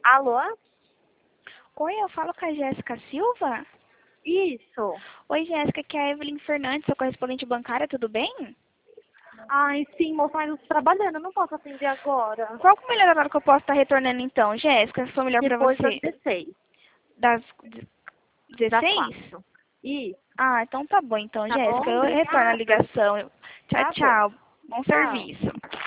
Alô? Oi, eu falo com a Jéssica Silva? Isso. Oi, Jéssica, aqui é a Evelyn Fernandes, sua correspondente bancária, tudo bem? Ai, sim, moça, mas eu tô trabalhando, eu não posso atender agora. Qual que é o melhor horário que eu posso estar retornando então, Jéssica, se for melhor pra Depois das você? 16, Das das 16? 4. Isso, Ah, então tá bom então, tá Jéssica, bom? eu retorno a Obrigada. ligação. Tchau, Tá bom. tchau. Bom Tchau. serviço.